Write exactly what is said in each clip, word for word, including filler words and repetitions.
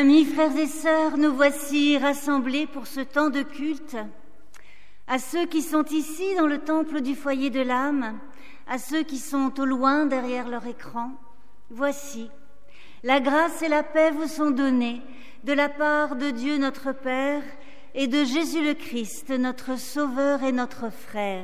Amis, frères et sœurs, nous voici rassemblés pour ce temps de culte. À ceux qui sont ici dans le temple du foyer de l'âme, à ceux qui sont au loin derrière leur écran, voici, la grâce et la paix vous sont données de la part de Dieu notre Père et de Jésus le Christ, notre Sauveur et notre Frère.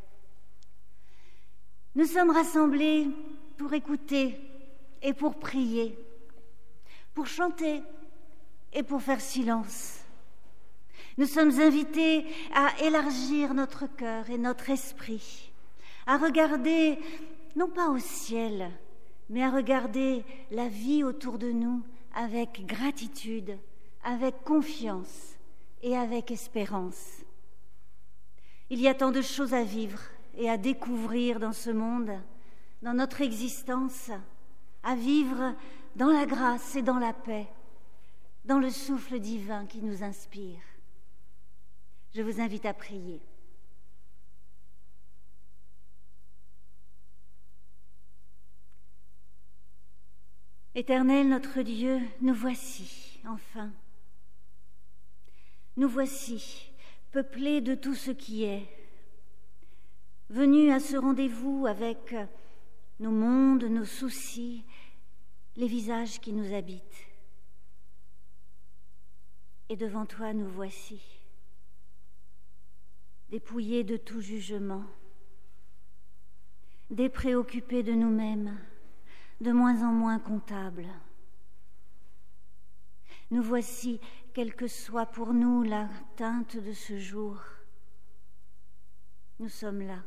Nous sommes rassemblés pour écouter et pour prier, pour chanter et pour faire silence. Nous sommes invités à élargir notre cœur et notre esprit, à regarder, non pas au ciel, mais à regarder la vie autour de nous avec gratitude, avec confiance et avec espérance. Il y a tant de choses à vivre et à découvrir dans ce monde, dans notre existence, à vivre dans la grâce et dans la paix, dans le souffle divin qui nous inspire. Je vous invite à prier. Éternel notre Dieu, nous voici, enfin. Nous voici, peuplés de tout ce qui est, venus à ce rendez-vous avec nos mondes, nos soucis, les visages qui nous habitent. Et devant toi, nous voici, dépouillés de tout jugement, dépréoccupés de nous-mêmes, de moins en moins comptables. Nous voici, quelle que soit pour nous la teinte de ce jour. Nous sommes là.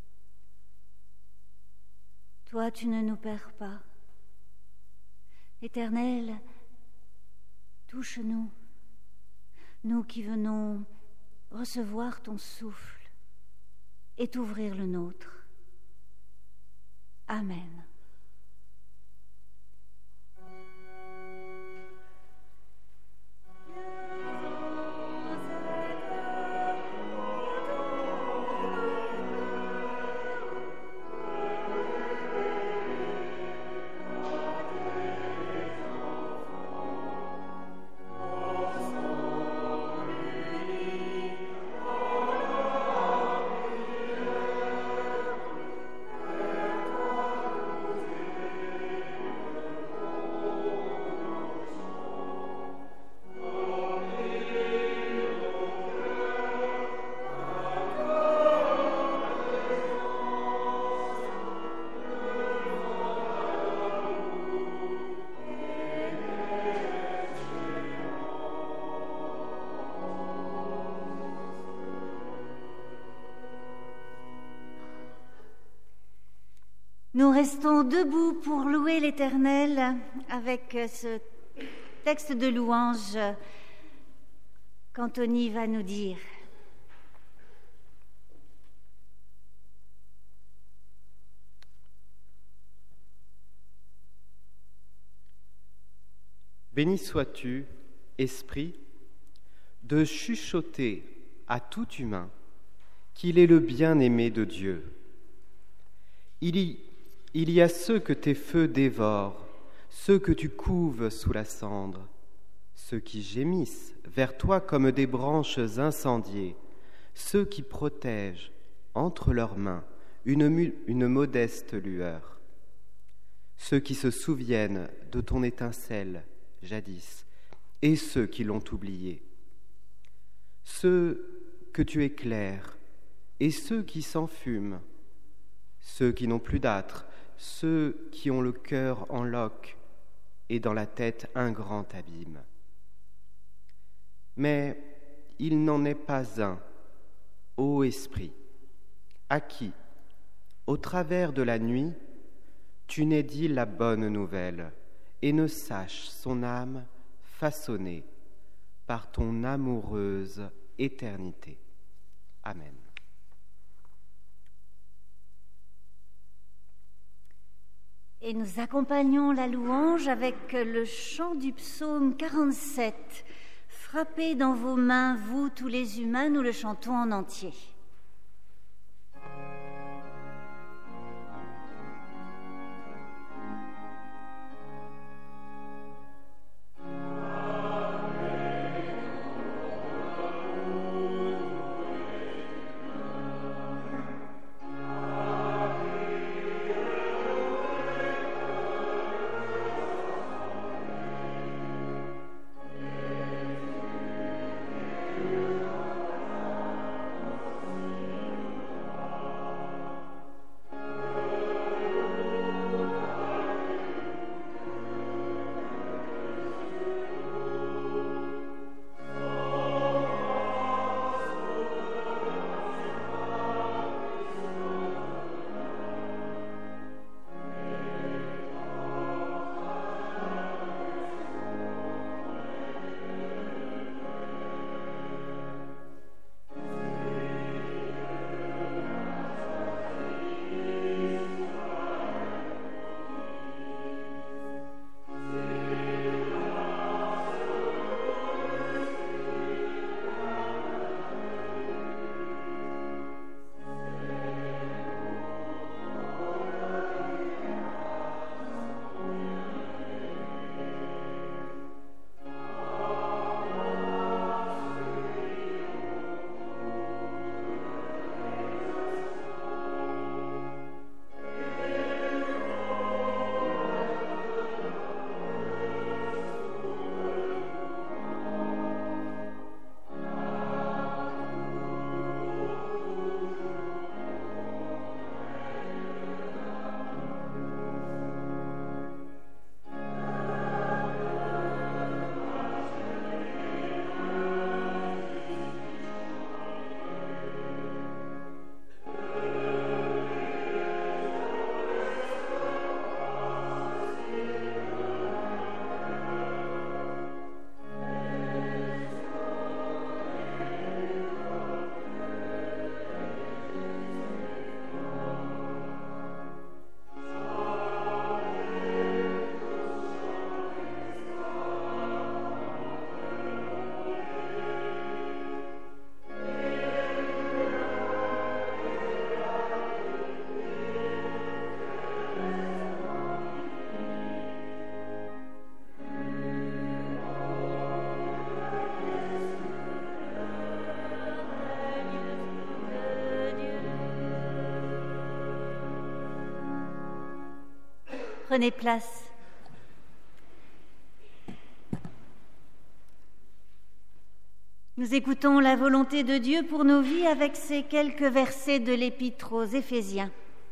Toi, tu ne nous perds pas. Éternel, touche-nous, nous qui venons recevoir ton souffle et t'ouvrir le nôtre. Amen. Nous restons debout pour louer l'Éternel avec ce texte de louange qu'Anthony va nous dire. Béni sois-tu, Esprit, de chuchoter à tout humain qu'il est le bien-aimé de Dieu. Il y Il y a ceux que tes feux dévorent, ceux que tu couves sous la cendre, ceux qui gémissent vers toi comme des branches incendiées, ceux qui protègent entre leurs mains une, mu- une modeste lueur, ceux qui se souviennent de ton étincelle jadis et ceux qui l'ont oublié, ceux que tu éclaires et ceux qui s'enfument, ceux qui n'ont plus d'âtre, ceux qui ont le cœur en loques et dans la tête un grand abîme. Mais il n'en est pas un, ô Esprit, à qui, au travers de la nuit, tu n'aies dit la bonne nouvelle et ne sache son âme façonnée par ton amoureuse éternité. Amen. Et nous accompagnons la louange avec le chant du psaume quarante-sept. Frappez dans vos mains, vous tous les humains, nous le chantons en entier. Amen. Prenez place. Nous écoutons la volonté de Dieu pour nos vies avec ces quelques versets de l'Épître aux Éphésiens.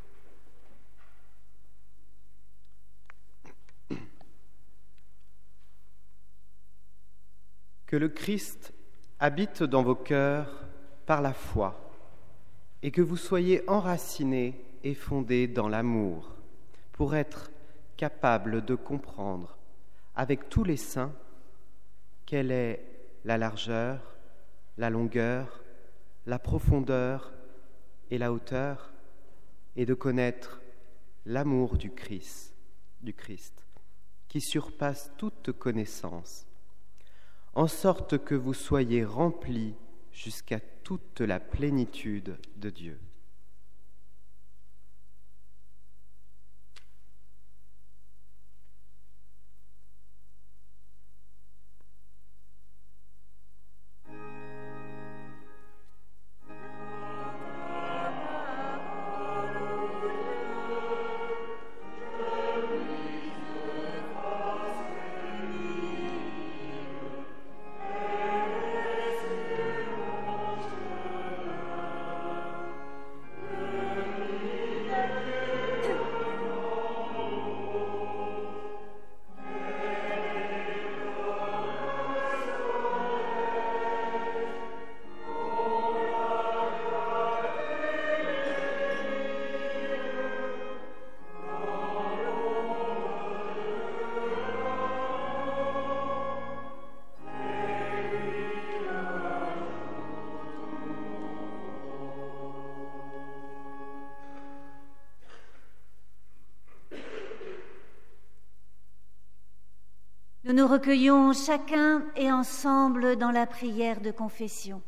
Que le Christ habite dans vos cœurs par la foi et que vous soyez enracinés et fondés dans l'amour pour être capables de comprendre avec tous les saints quelle est la largeur, la longueur, la profondeur et la hauteur, et de connaître l'amour du Christ, du Christ, qui surpasse toute connaissance, en sorte que vous soyez remplis jusqu'à toute la plénitude de Dieu. Nous nous recueillons chacun et ensemble dans la prière de confession.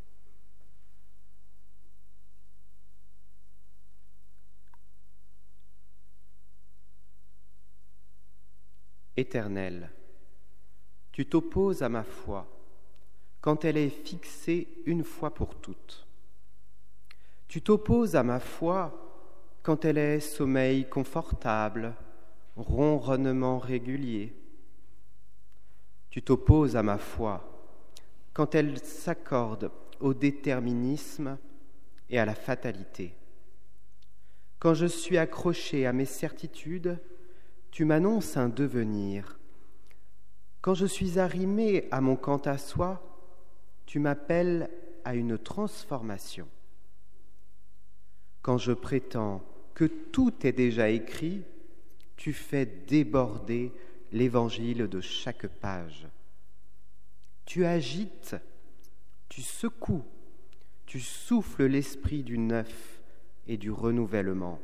Éternel, tu t'opposes à ma foi quand elle est fixée une fois pour toutes. Tu t'opposes à ma foi quand elle est sommeil confortable, ronronnement régulier. Tu t'opposes à ma foi quand elle s'accorde au déterminisme et à la fatalité. Quand je suis accroché à mes certitudes, tu m'annonces un devenir. Quand je suis arrimé à mon quant à soi, tu m'appelles à une transformation. Quand je prétends que tout est déjà écrit, tu fais déborder l'évangile de chaque page. Tu agites, tu secoues, tu souffles l'esprit du neuf et du renouvellement.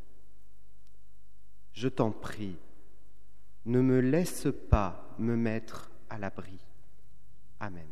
Je t'en prie, ne me laisse pas me mettre à l'abri. Amen.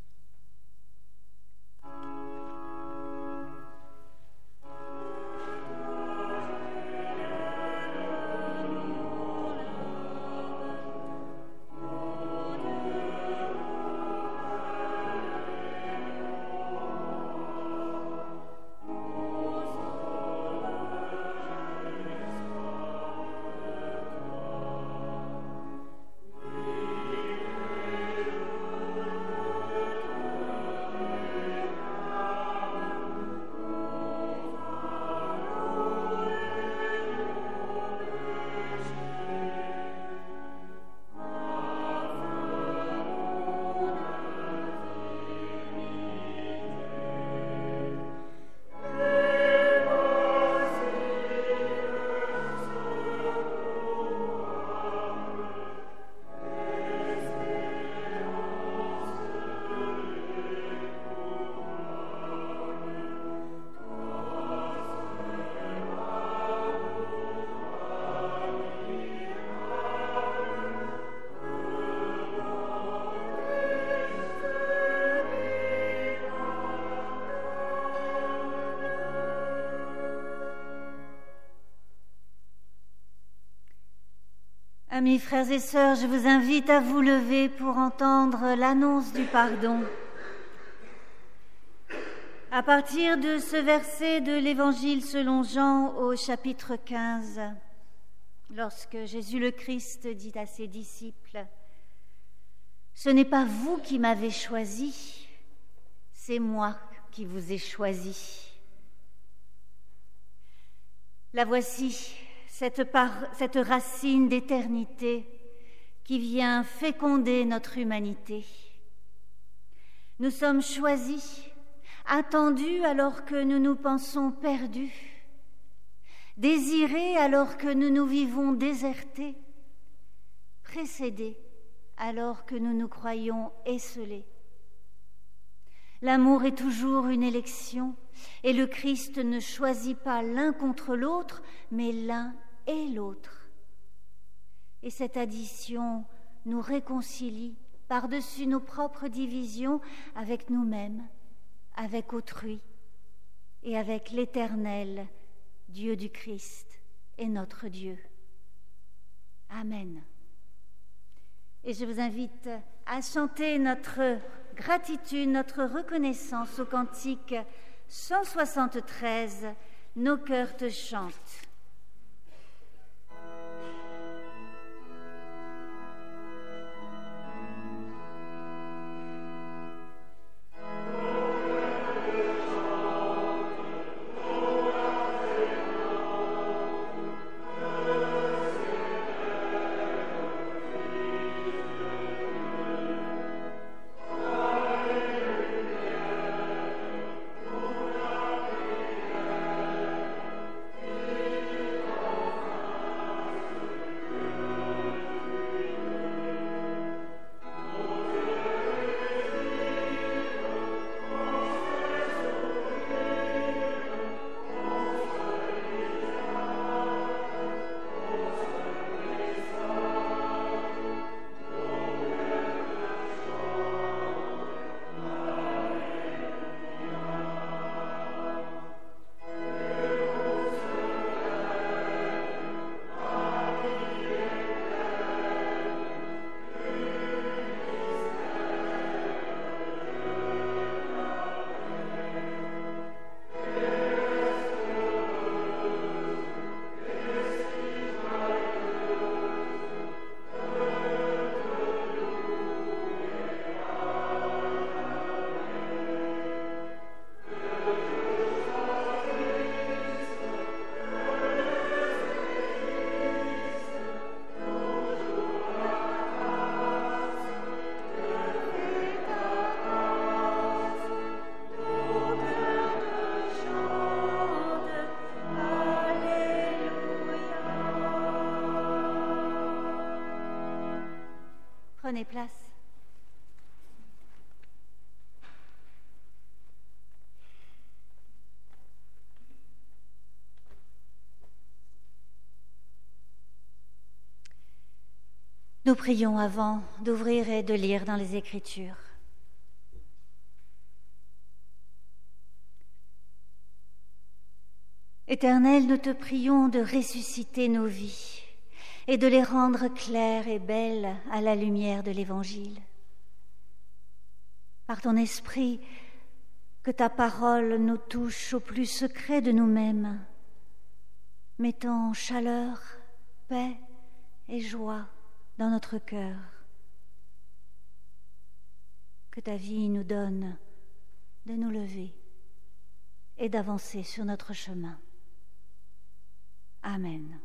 Amis, frères et sœurs, je vous invite à vous lever pour entendre l'annonce du pardon. À partir de ce verset de l'Évangile selon Jean au chapitre quinze, lorsque Jésus le Christ dit à ses disciples « Ce n'est pas vous qui m'avez choisi, c'est moi qui vous ai choisi. » La voici, cette, par, cette racine d'éternité qui vient féconder notre humanité. Nous sommes choisis, attendus alors que nous nous pensons perdus, désirés alors que nous nous vivons désertés, précédés alors que nous nous croyons esselés. L'amour est toujours une élection et le Christ ne choisit pas l'un contre l'autre, mais l'un et l'autre. Et cette addition nous réconcilie par-dessus nos propres divisions avec nous-mêmes, avec autrui et avec l'Éternel, Dieu du Christ et notre Dieu. Amen. Et je vous invite à chanter notre gratitude, notre reconnaissance au cantique cent soixante-treize, « Nos cœurs te chantent ». Prenez place. Nous prions avant d'ouvrir et de lire dans les Écritures. Éternel, nous te prions de ressusciter nos vies et de les rendre claires et belles à la lumière de l'Évangile. Par ton esprit, que ta parole nous touche au plus secret de nous-mêmes, mettant chaleur, paix et joie dans notre cœur. Que ta vie nous donne de nous lever et d'avancer sur notre chemin. Amen.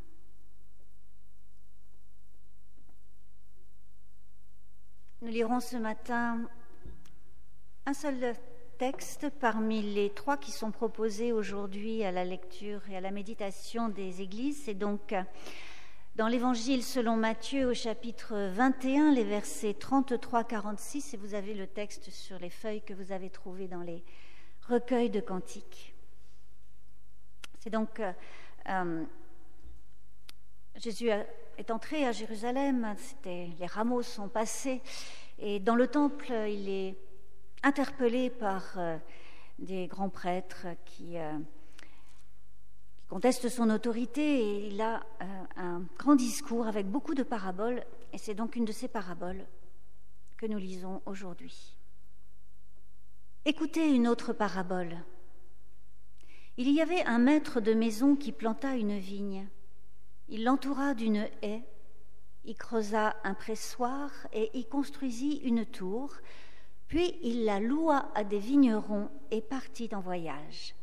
Nous lirons ce matin un seul texte parmi les trois qui sont proposés aujourd'hui à la lecture et à la méditation des églises. C'est donc dans l'Évangile selon Matthieu au chapitre vingt et un, les versets trente-trois à quarante-six, et vous avez le texte sur les feuilles que vous avez trouvées dans les recueils de cantiques. C'est donc euh, Jésus est entré à Jérusalem, c'était, les rameaux sont passés, et dans le temple, il est interpellé par euh, des grands prêtres qui, euh, qui contestent son autorité, et il a euh, un grand discours avec beaucoup de paraboles, et c'est donc une de ces paraboles que nous lisons aujourd'hui. Écoutez une autre parabole. Il y avait un maître de maison qui planta une vigne. Il l'entoura d'une haie, y creusa un pressoir et y construisit une tour, puis il la loua à des vignerons et partit en voyage.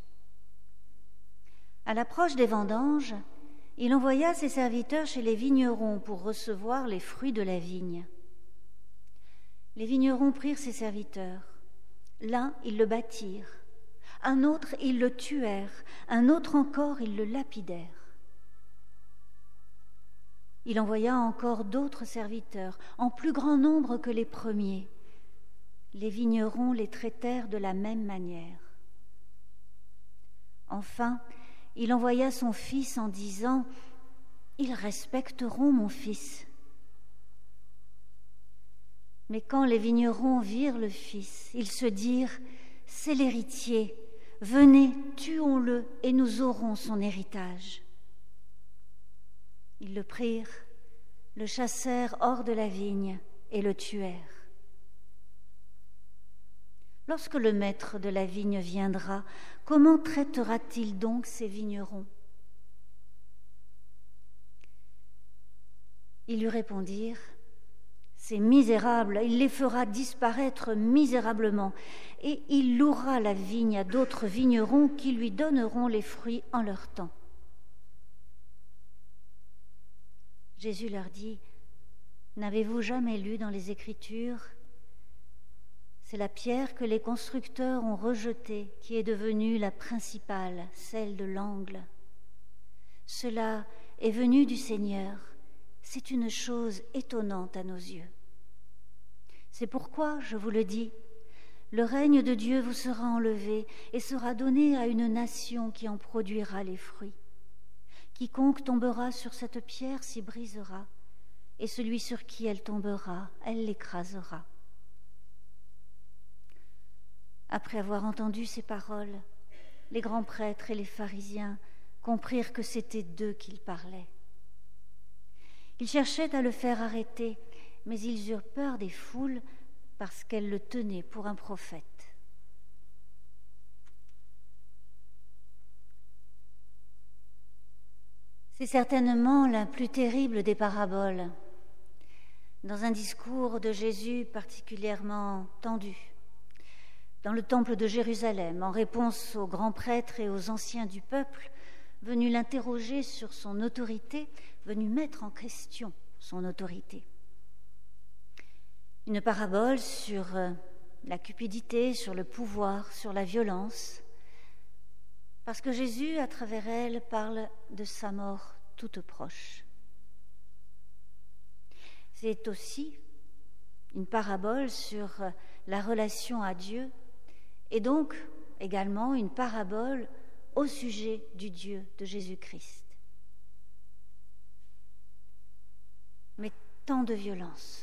À l'approche des vendanges, il envoya ses serviteurs chez les vignerons pour recevoir les fruits de la vigne. Les vignerons prirent ses serviteurs. L'un, ils le battirent. Un autre, ils le tuèrent. Un autre encore, ils le lapidèrent. Il envoya encore d'autres serviteurs, en plus grand nombre que les premiers. Les vignerons les traitèrent de la même manière. Enfin, il envoya son fils en disant « Ils respecteront mon fils ». Mais quand les vignerons virent le fils, ils se dirent « C'est l'héritier, venez, tuons-le et nous aurons son héritage ». Ils le prirent, le chassèrent hors de la vigne et le tuèrent. Lorsque le maître de la vigne viendra, comment traitera-t-il donc ces vignerons ? Ils lui répondirent « Ces misérables, il les fera disparaître misérablement, et il louera la vigne à d'autres vignerons qui lui donneront les fruits en leur temps. » Jésus leur dit « N'avez-vous jamais lu dans les Écritures ? C'est la pierre que les constructeurs ont rejetée qui est devenue la principale, celle de l'angle. Cela est venu du Seigneur. C'est une chose étonnante à nos yeux. C'est pourquoi, je vous le dis, le règne de Dieu vous sera enlevé et sera donné à une nation qui en produira les fruits. Quiconque tombera sur cette pierre s'y brisera, et celui sur qui elle tombera, elle l'écrasera. » Après avoir entendu ces paroles, les grands prêtres et les pharisiens comprirent que c'était d'eux qu'il parlait. Ils cherchaient à le faire arrêter, mais ils eurent peur des foules parce qu'elles le tenaient pour un prophète. C'est certainement la plus terrible des paraboles. Dans un discours de Jésus particulièrement tendu, dans le temple de Jérusalem, en réponse aux grands prêtres et aux anciens du peuple, venus l'interroger sur son autorité, venus mettre en question son autorité. Une parabole sur la cupidité, sur le pouvoir, sur la violence, parce que Jésus, à travers elle, parle de sa mort toute proche. C'est aussi une parabole sur la relation à Dieu et donc également une parabole au sujet du Dieu de Jésus-Christ. Mais tant de violence,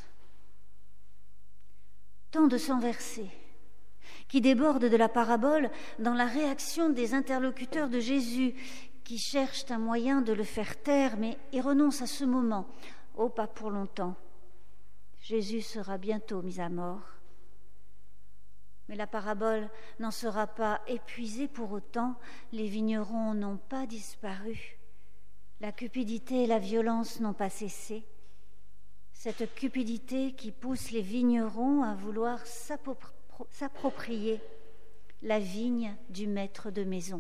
tant de sang versé, qui déborde de la parabole dans la réaction des interlocuteurs de Jésus qui cherchent un moyen de le faire taire, mais y renoncent à ce moment. Oh, pas pour longtemps. Jésus sera bientôt mis à mort. Mais la parabole n'en sera pas épuisée pour autant. Les vignerons n'ont pas disparu. La cupidité et la violence n'ont pas cessé. Cette cupidité qui pousse les vignerons à vouloir s'approprier la vigne du maître de maison.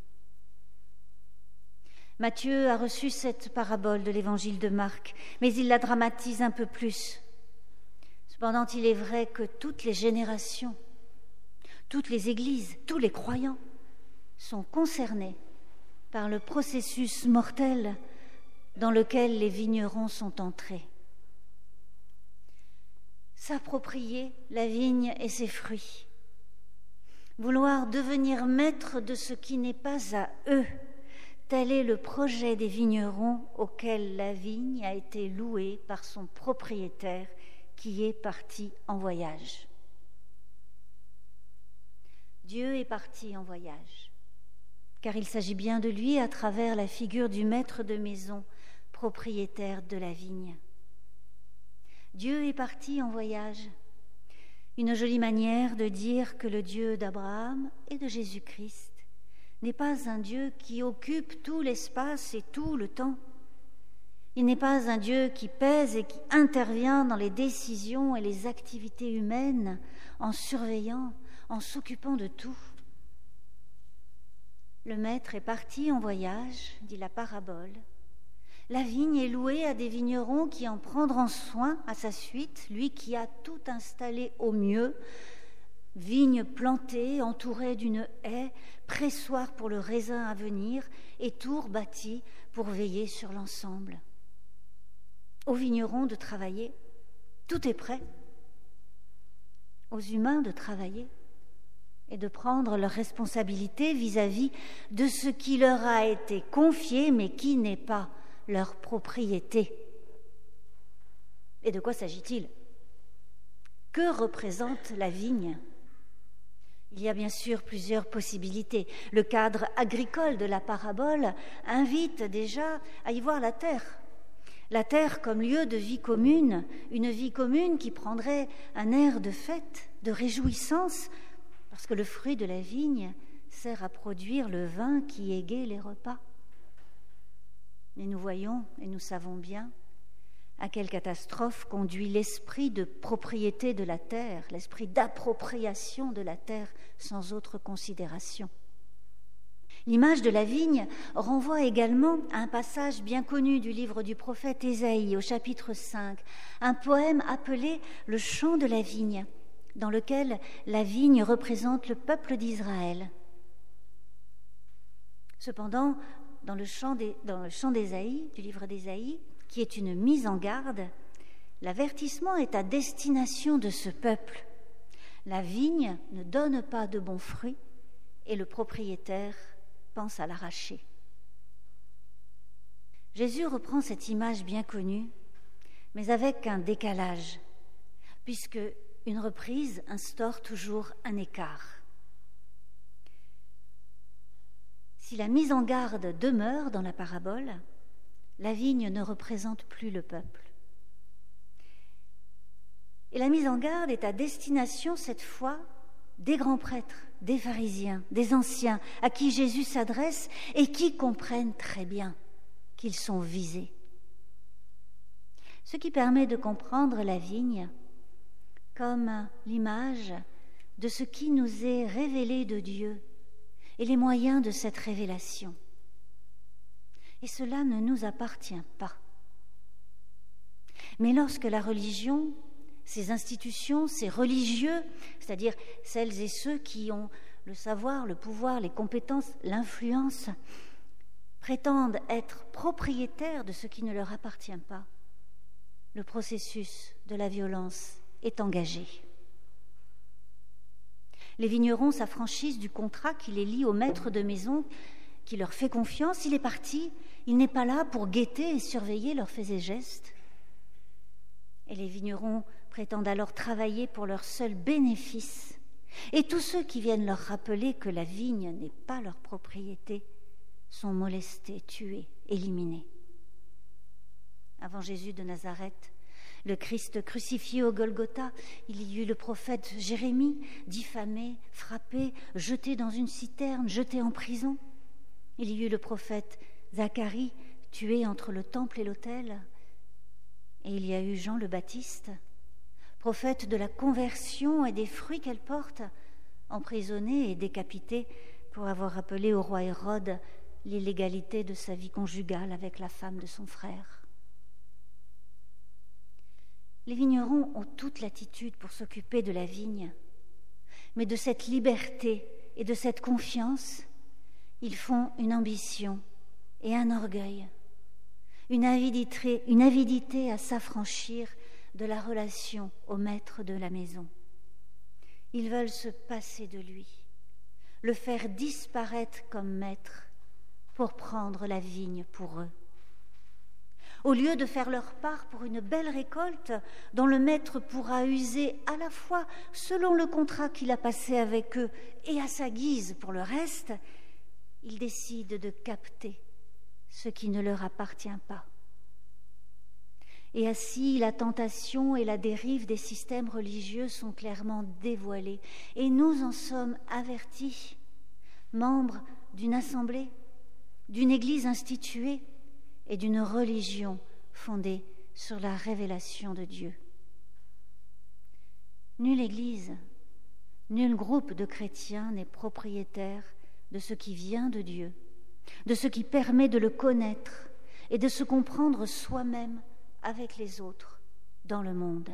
Matthieu a reçu cette parabole de l'évangile de Marc, mais il la dramatise un peu plus. Cependant, il est vrai que toutes les générations, toutes les églises, tous les croyants sont concernés par le processus mortel dans lequel les vignerons sont entrés. S'approprier la vigne et ses fruits, vouloir devenir maître de ce qui n'est pas à eux, tel est le projet des vignerons auquel la vigne a été louée par son propriétaire qui est parti en voyage. Dieu est parti en voyage, car il s'agit bien de lui à travers la figure du maître de maison, propriétaire de la vigne. Dieu est parti en voyage, une jolie manière de dire que le Dieu d'Abraham et de Jésus-Christ n'est pas un Dieu qui occupe tout l'espace et tout le temps, Il n'est pas un Dieu qui pèse et qui intervient dans les décisions et les activités humaines en surveillant, en s'occupant de tout. Le maître est parti en voyage, dit la parabole. La vigne est louée à des vignerons qui en prendront soin à sa suite, lui qui a tout installé au mieux, vigne plantée, entourée d'une haie, pressoir pour le raisin à venir et tour bâti pour veiller sur l'ensemble. Aux vignerons de travailler, tout est prêt. Aux humains de travailler et de prendre leurs responsabilités vis-à-vis de ce qui leur a été confié mais qui n'est pas leur propriété. Et de quoi s'agit-il? Que représente la vigne? Il y a bien sûr plusieurs possibilités. Le cadre agricole de la parabole invite déjà à y voir la terre. La terre comme lieu de vie commune, une vie commune qui prendrait un air de fête, de réjouissance, parce que le fruit de la vigne sert à produire le vin qui égaie les repas. Mais nous voyons et nous savons bien à quelle catastrophe conduit l'esprit de propriété de la terre, l'esprit d'appropriation de la terre sans autre considération. L'image de la vigne renvoie également à un passage bien connu du livre du prophète Ésaïe au chapitre cinq, un poème appelé « Le chant de la vigne », dans lequel la vigne représente le peuple d'Israël. Cependant, dans le chant des, dans le chant d'Ésaïe, du livre d'Ésaïe, qui est une mise en garde, l'avertissement est à destination de ce peuple. La vigne ne donne pas de bons fruits et le propriétaire pense à l'arracher. Jésus reprend cette image bien connue, mais avec un décalage, puisque une reprise instaure toujours un écart. Si la mise en garde demeure dans la parabole, la vigne ne représente plus le peuple. Et la mise en garde est à destination, cette fois, des grands prêtres, des pharisiens, des anciens, à qui Jésus s'adresse et qui comprennent très bien qu'ils sont visés. Ce qui permet de comprendre la vigne comme l'image de ce qui nous est révélé de Dieu et les moyens de cette révélation. Et cela ne nous appartient pas. Mais lorsque la religion, ces institutions, ces religieux, c'est-à-dire celles et ceux qui ont le savoir, le pouvoir, les compétences, l'influence, prétendent être propriétaires de ce qui ne leur appartient pas, le processus de la violence est engagé. Les vignerons s'affranchissent du contrat qui les lie au maître de maison, qui leur fait confiance. Il est parti, il n'est pas là pour guetter et surveiller leurs faits et gestes. Et les vignerons prétendent alors travailler pour leur seul bénéfice. Et tous ceux qui viennent leur rappeler que la vigne n'est pas leur propriété sont molestés, tués, éliminés. Avant Jésus de Nazareth, le Christ crucifié au Golgotha, il y eut le prophète Jérémie, diffamé, frappé, jeté dans une citerne, jeté en prison. Il y eut le prophète Zacharie, tué entre le temple et l'autel. Et il y a eu Jean le Baptiste, prophète de la conversion et des fruits qu'elle porte, emprisonné et décapité pour avoir rappelé au roi Hérode l'illégalité de sa vie conjugale avec la femme de son frère. Les vignerons ont toute latitude pour s'occuper de la vigne, mais de cette liberté et de cette confiance, ils font une ambition et un orgueil, une avidité, une avidité à s'affranchir de la relation au maître de la maison. Ils veulent se passer de lui, le faire disparaître comme maître pour prendre la vigne pour eux. Au lieu de faire leur part pour une belle récolte dont le maître pourra user à la fois selon le contrat qu'il a passé avec eux et à sa guise pour le reste, ils décident de capter ce qui ne leur appartient pas. Et ainsi, la tentation et la dérive des systèmes religieux sont clairement dévoilées. Et nous en sommes avertis, membres d'une assemblée, d'une église instituée et d'une religion fondée sur la révélation de Dieu. Nulle Église, nul groupe de chrétiens n'est propriétaire de ce qui vient de Dieu, de ce qui permet de le connaître et de se comprendre soi-même avec les autres dans le monde.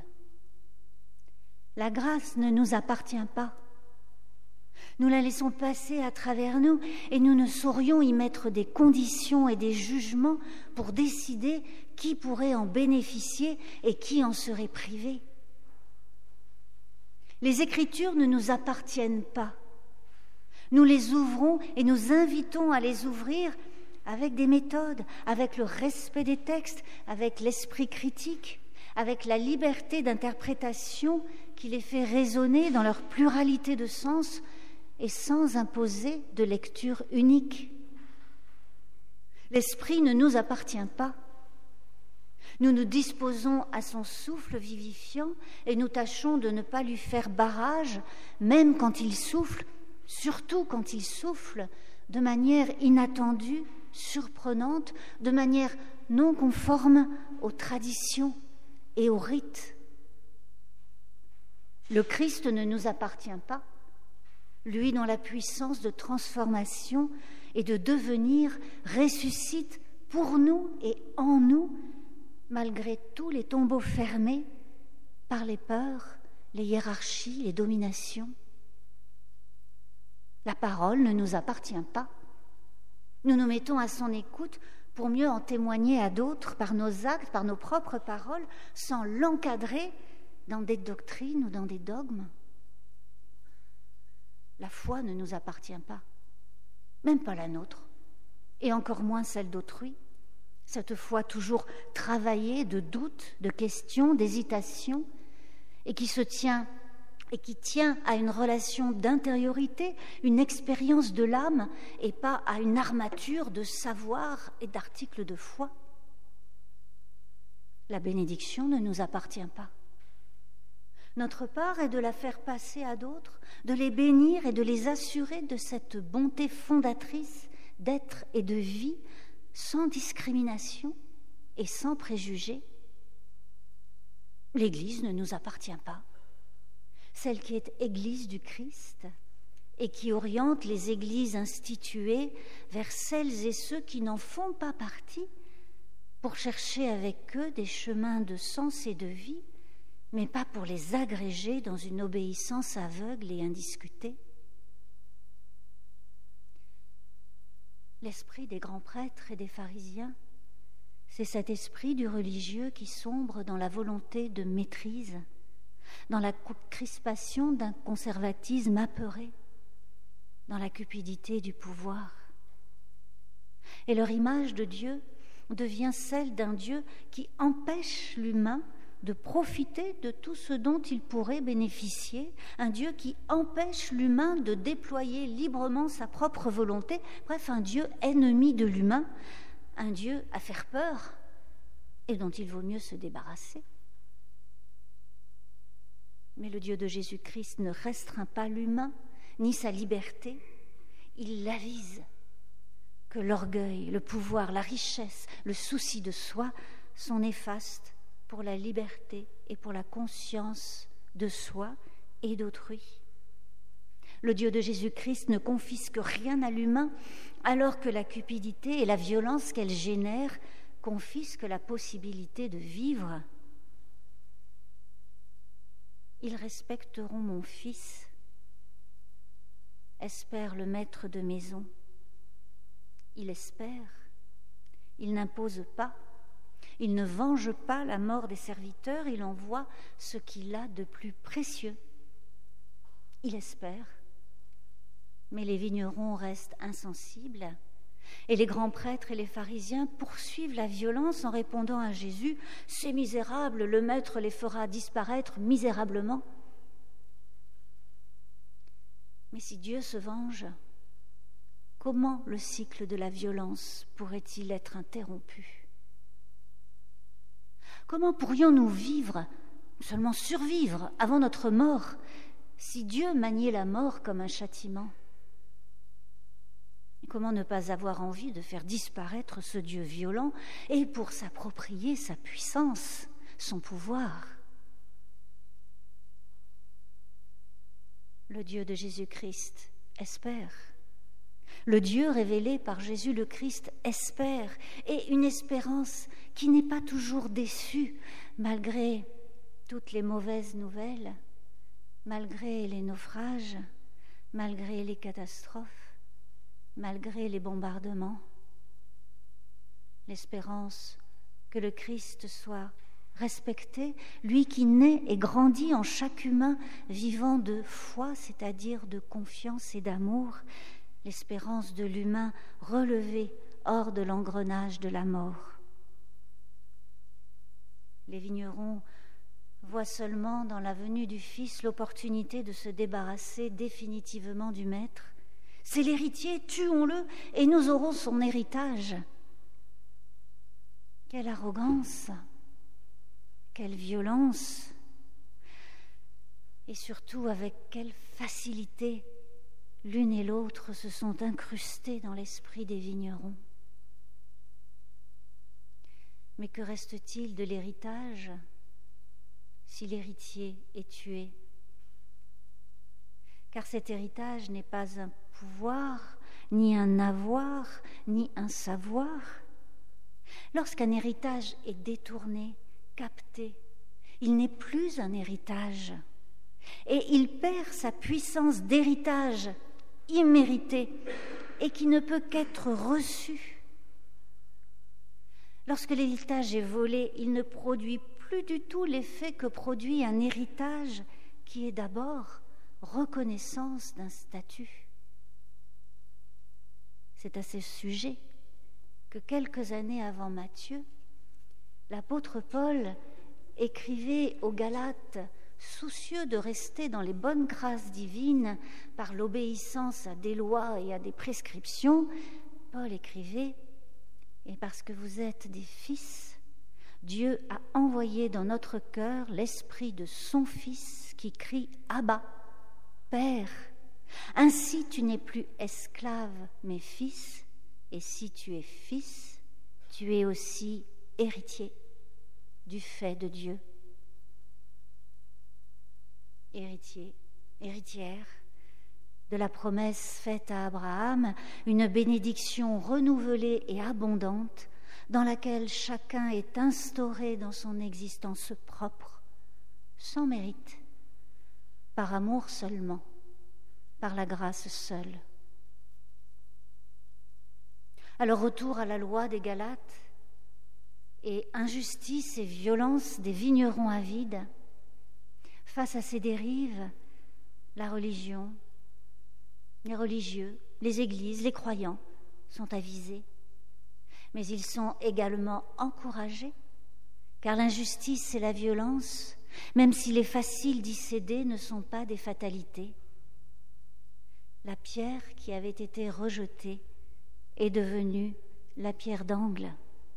La grâce ne nous appartient pas. Nous la laissons passer à travers nous et nous ne saurions y mettre des conditions et des jugements pour décider qui pourrait en bénéficier et qui en serait privé. Les Écritures ne nous appartiennent pas. Nous les ouvrons et nous invitons à les ouvrir avec des méthodes, avec le respect des textes, avec l'esprit critique, avec la liberté d'interprétation qui les fait résonner dans leur pluralité de sens et sans imposer de lecture unique. L'esprit ne nous appartient pas. Nous nous disposons à son souffle vivifiant et nous tâchons de ne pas lui faire barrage, même quand il souffle, surtout quand il souffle de manière inattendue, surprenante, de manière non conforme aux traditions et aux rites. Le Christ ne nous appartient pas, lui dont la puissance de transformation et de devenir ressuscite pour nous et en nous, malgré tous les tombeaux fermés par les peurs, les hiérarchies, les dominations. La parole ne nous appartient pas. Nous nous mettons à son écoute pour mieux en témoigner à d'autres par nos actes, par nos propres paroles, sans l'encadrer dans des doctrines ou dans des dogmes. La foi ne nous appartient pas, même pas la nôtre, et encore moins celle d'autrui. Cette foi toujours travaillée de doutes, de questions, d'hésitations, et qui se tient et qui tient à une relation d'intériorité, une expérience de l'âme, et pas à une armature de savoir et d'articles de foi. La bénédiction ne nous appartient pas. Notre part est de la faire passer à d'autres, de les bénir et de les assurer de cette bonté fondatrice d'être et de vie, sans discrimination et sans préjugés. L'Église ne nous appartient pas. Celle qui est Église du Christ et qui oriente les églises instituées vers celles et ceux qui n'en font pas partie pour chercher avec eux des chemins de sens et de vie, mais pas pour les agréger dans une obéissance aveugle et indiscutée. L'esprit des grands prêtres et des pharisiens, c'est cet esprit du religieux qui sombre dans la volonté de maîtrise, dans la crispation d'un conservatisme apeuré, dans la cupidité du pouvoir. Et leur image de Dieu devient celle d'un Dieu qui empêche l'humain de profiter de tout ce dont il pourrait bénéficier, un Dieu qui empêche l'humain de déployer librement sa propre volonté, bref, un Dieu ennemi de l'humain, un Dieu à faire peur et dont il vaut mieux se débarrasser. Mais le Dieu de Jésus-Christ ne restreint pas l'humain, ni sa liberté, il l'avise que l'orgueil, le pouvoir, la richesse, le souci de soi sont néfastes pour la liberté et pour la conscience de soi et d'autrui. Le Dieu de Jésus-Christ ne confisque rien à l'humain, alors que la cupidité et la violence qu'elle génère confisquent la possibilité de vivre. Ils respecteront mon fils, espère le maître de maison. Il espère, il n'impose pas, il ne venge pas la mort des serviteurs, il envoie ce qu'il a de plus précieux. Il espère, mais les vignerons restent insensibles, et les grands prêtres et les pharisiens poursuivent la violence en répondant à Jésus « Ces misérables, le maître les fera disparaître misérablement. » Mais si Dieu se venge, comment le cycle de la violence pourrait-il être interrompu ? Comment pourrions-nous vivre, seulement survivre avant notre mort, si Dieu maniait la mort comme un châtiment ? Comment ne pas avoir envie de faire disparaître ce Dieu violent et pour s'approprier sa puissance, son pouvoir? Le Dieu de Jésus-Christ espère. Le Dieu révélé par Jésus le Christ espère, et une espérance qui n'est pas toujours déçue malgré toutes les mauvaises nouvelles, malgré les naufrages, malgré les catastrophes, malgré les bombardements. L'espérance que le Christ soit respecté, lui qui naît et grandit en chaque humain vivant de foi, c'est-à-dire de confiance et d'amour, l'espérance de l'humain relevé hors de l'engrenage de la mort. Les vignerons voient seulement dans la venue du Fils l'opportunité de se débarrasser définitivement du Maître. C'est l'héritier, tuons-le et nous aurons son héritage. Quelle arrogance! Quelle violence, et surtout avec quelle facilité l'une et l'autre se sont incrustées dans l'esprit des vignerons. Mais que reste-t-il de l'héritage si l'héritier est tué? Car cet héritage n'est pas un pouvoir, ni un avoir, ni un savoir. Lorsqu'un héritage est détourné, capté, il n'est plus un héritage et il perd sa puissance d'héritage immérité et qui ne peut qu'être reçu. Lorsque l'héritage est volé, il ne produit plus du tout l'effet que produit un héritage qui est d'abord reconnaissance d'un statut. C'est à ce sujet que quelques années avant Matthieu, l'apôtre Paul écrivait aux Galates, soucieux de rester dans les bonnes grâces divines par l'obéissance à des lois et à des prescriptions. Paul écrivait « Et parce que vous êtes des fils, Dieu a envoyé dans notre cœur l'esprit de son Fils qui crie « Abba, Père ». Ainsi tu n'es plus esclave, mais fils, et si tu es fils, tu es aussi héritier du fait de Dieu. Héritier, héritière de la promesse faite à Abraham, une bénédiction renouvelée et abondante dans laquelle chacun est instauré dans son existence propre, sans mérite, par amour seulement, par la grâce seule. Alors retour à la loi des Galates et injustice et violence des vignerons avides. Face à ces dérives, la religion, les religieux, les églises, les croyants sont avisés. Mais ils sont également encouragés, car l'injustice et la violence, même s'il est facile d'y céder, ne sont pas des fatalités. La pierre qui avait été rejetée est devenue la pierre d'angle.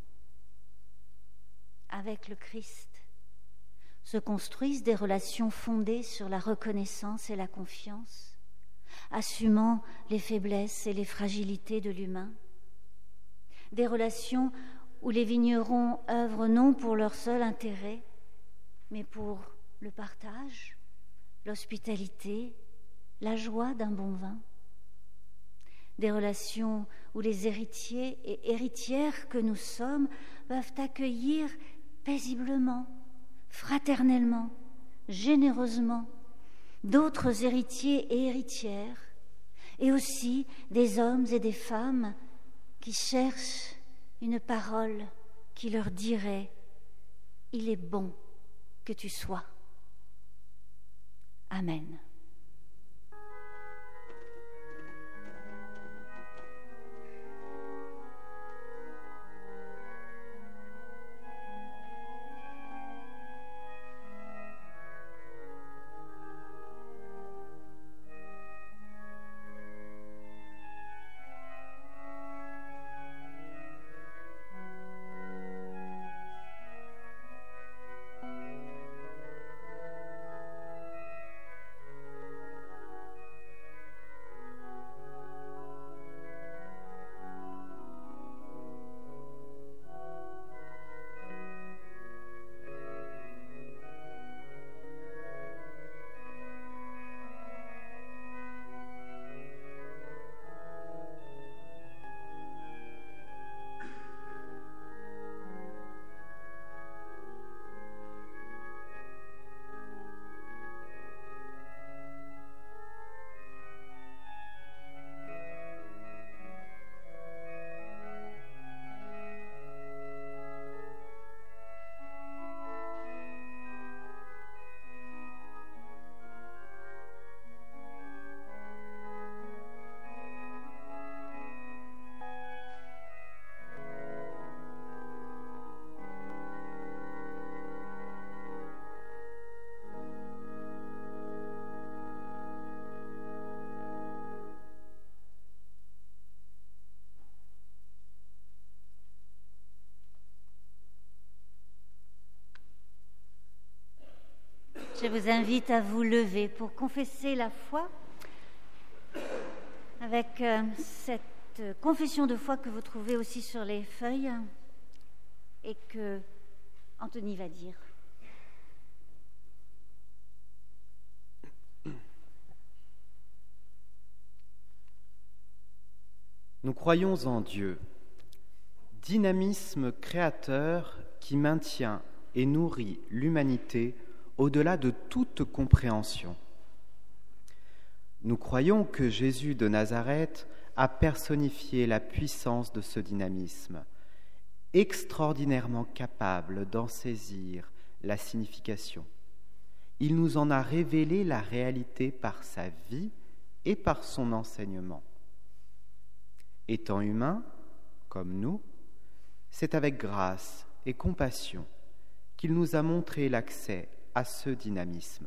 Avec le Christ se construisent des relations fondées sur la reconnaissance et la confiance, assumant les faiblesses et les fragilités de l'humain. Des relations où les vignerons œuvrent non pour leur seul intérêt, mais pour le partage, l'hospitalité, la joie d'un bon vin. Des relations où les héritiers et héritières que nous sommes peuvent accueillir paisiblement, fraternellement, généreusement d'autres héritiers et héritières, et aussi des hommes et des femmes qui cherchent une parole qui leur dirait « Il est bon que tu sois ». Amen. Je vous invite à vous lever pour confesser la foi avec euh, cette confession de foi que vous trouvez aussi sur les feuilles et que Anthony va dire. Nous croyons en Dieu, dynamisme créateur qui maintient et nourrit l'humanité au-delà de toute compréhension. Nous croyons que Jésus de Nazareth a personnifié la puissance de ce dynamisme, extraordinairement capable d'en saisir la signification. Il nous en a révélé la réalité par sa vie et par son enseignement. Étant humain, comme nous, c'est avec grâce et compassion qu'il nous a montré l'accès à ce dynamisme.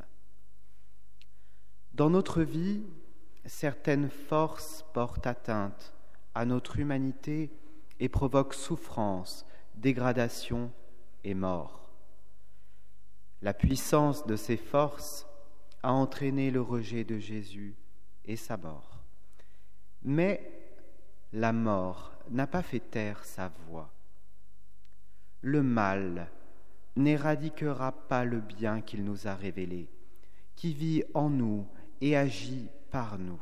Dans notre vie, certaines forces portent atteinte à notre humanité et provoquent souffrance, dégradation et mort. La puissance de ces forces a entraîné le rejet de Jésus et sa mort. Mais la mort n'a pas fait taire sa voix. Le mal n'éradiquera pas le bien qu'il nous a révélé, qui vit en nous et agit par nous.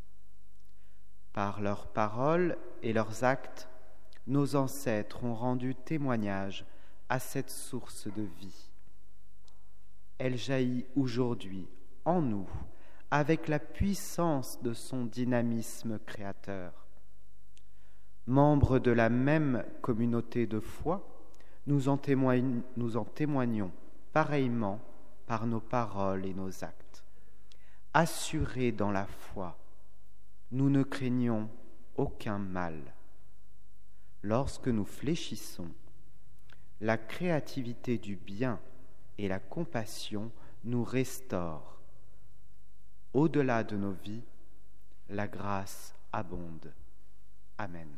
Par leurs paroles et leurs actes, nos ancêtres ont rendu témoignage à cette source de vie. Elle jaillit aujourd'hui en nous avec la puissance de son dynamisme créateur. Membres de la même communauté de foi, nous en témoignons, nous en témoignons pareillement par nos paroles et nos actes. Assurés dans la foi, nous ne craignons aucun mal. Lorsque nous fléchissons, la créativité du bien et la compassion nous restaurent. Au-delà de nos vies, la grâce abonde. Amen.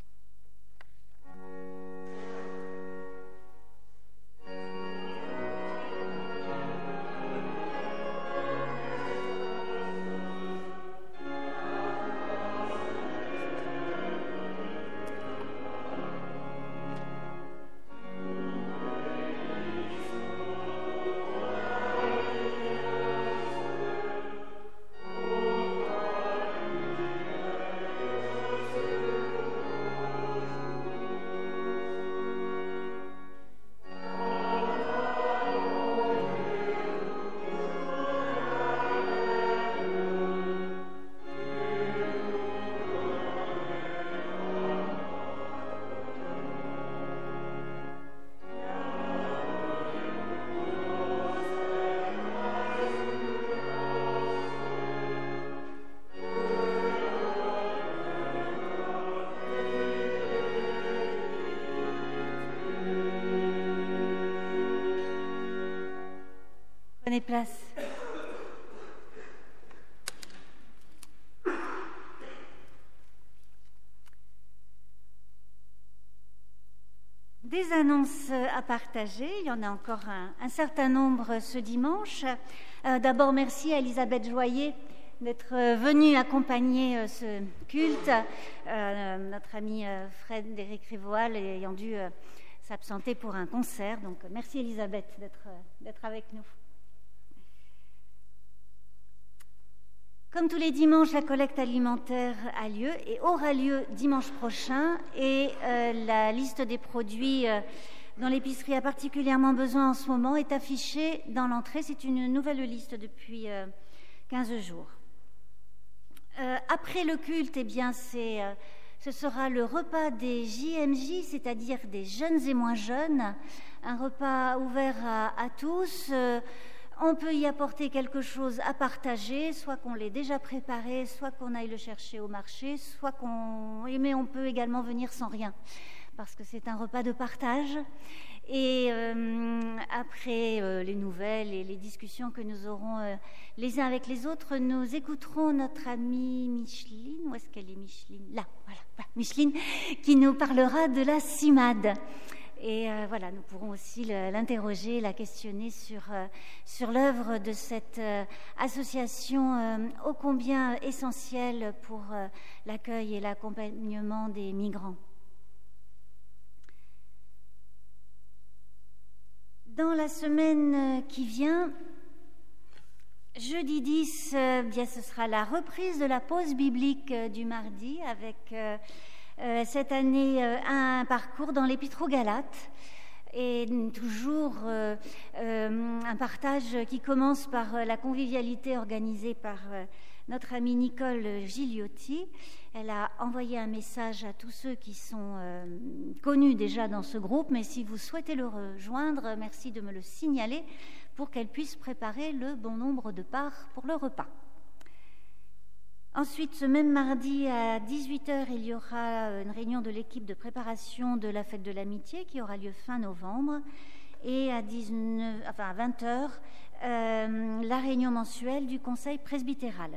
Prenez place. Des annonces à partager, il y en a encore un, un certain nombre ce dimanche. Euh, d'abord, merci à Elisabeth Joyer d'être venue accompagner euh, ce culte. Euh, notre ami euh, Frédéric Rivoal ayant dû euh, s'absenter pour un concert. Donc, merci Elisabeth d'être, euh, d'être avec nous. Comme tous les dimanches, la collecte alimentaire a lieu et aura lieu dimanche prochain. Et euh, la liste des produits euh, dont l'épicerie a particulièrement besoin en ce moment est affichée dans l'entrée. C'est une nouvelle liste depuis euh, quinze jours. Euh, après le culte, eh bien, c'est, euh, ce sera le repas des J M J, c'est-à-dire des jeunes et moins jeunes. Un repas ouvert à, à tous. Euh, On peut y apporter quelque chose à partager, soit qu'on l'ait déjà préparé, soit qu'on aille le chercher au marché, soit qu'on... Mais on peut également venir sans rien, parce que c'est un repas de partage. Et euh, après euh, les nouvelles et les discussions que nous aurons euh, les uns avec les autres, nous écouterons notre amie Micheline. Où est-ce qu'elle est, Micheline ? Là, voilà, voilà, Micheline, qui nous parlera de la CIMAD. Et euh, voilà, nous pourrons aussi le, l'interroger, la questionner sur, euh, sur l'œuvre de cette euh, association euh, ô combien essentielle pour euh, l'accueil et l'accompagnement des migrants. Dans la semaine qui vient, jeudi dix, euh, bien, ce sera la reprise de la pause biblique euh, du mardi avec euh, euh, cette année euh, un parcours dans l'Épître aux Galates et toujours euh, euh, un partage qui commence par euh, la convivialité organisée par euh, notre amie Nicole Gigliotti. Elle a envoyé un message à tous ceux qui sont euh, connus déjà dans ce groupe, mais si vous souhaitez le rejoindre, merci de me le signaler pour qu'elle puisse préparer le bon nombre de parts pour le repas. Ensuite, ce même mardi à dix-huit heures, il y aura une réunion de l'équipe de préparation de la fête de l'amitié qui aura lieu fin novembre. Et à, dix-neuf, enfin à vingt heures, euh, la réunion mensuelle du conseil presbytéral.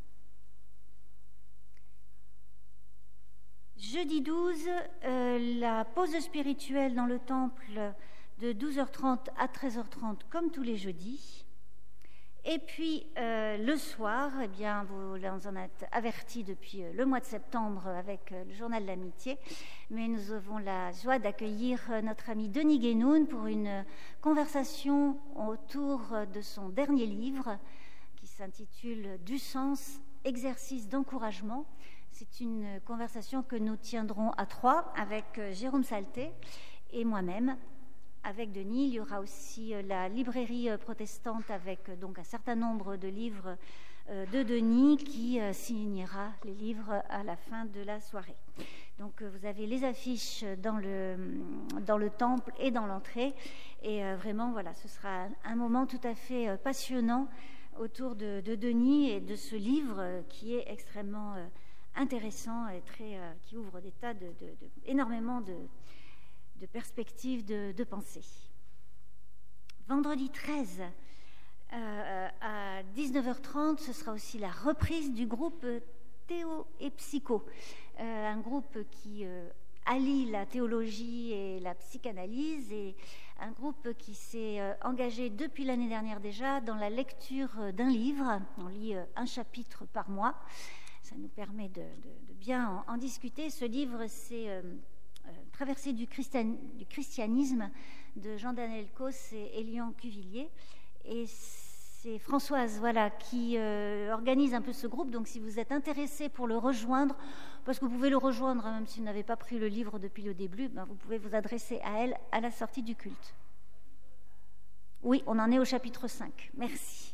Jeudi douze, euh, la pause spirituelle dans le temple de douze heures trente à treize heures trente, comme tous les jeudis. Et puis, euh, le soir, eh bien, vous en êtes avertis depuis le mois de septembre avec le journal de l'amitié, mais nous avons la joie d'accueillir notre ami Denis Guénoun pour une conversation autour de son dernier livre qui s'intitule « Du sens, exercice d'encouragement ». C'est une conversation que nous tiendrons à trois avec Jérôme Salté et moi-même. Avec Denis, il y aura aussi la librairie protestante avec donc un certain nombre de livres de Denis qui signera les livres à la fin de la soirée. Donc vous avez les affiches dans le, dans le temple et dans l'entrée. Et vraiment, voilà, ce sera un moment tout à fait passionnant autour de, de Denis et de ce livre qui est extrêmement intéressant et très, qui ouvre des tas de, de, de énormément de de perspectives de, de pensée. Vendredi treize, euh, à dix-neuf heures trente, ce sera aussi la reprise du groupe Théo et Psycho, euh, un groupe qui euh, allie la théologie et la psychanalyse, et un groupe qui s'est euh, engagé depuis l'année dernière déjà dans la lecture d'un livre. On lit euh, un chapitre par mois. Ça nous permet de, de, de bien en, en discuter. Ce livre, c'est euh, Euh, Traversée du, Christian, du christianisme de Jean-Daniel Causse et Elian Cuvillier. Et c'est Françoise voilà, qui euh, organise un peu ce groupe. Donc si vous êtes intéressé pour le rejoindre, parce que vous pouvez le rejoindre hein, même si vous n'avez pas pris le livre depuis le début, ben, vous pouvez vous adresser à elle à la sortie du culte. Oui, on en est au chapitre cinq. Merci.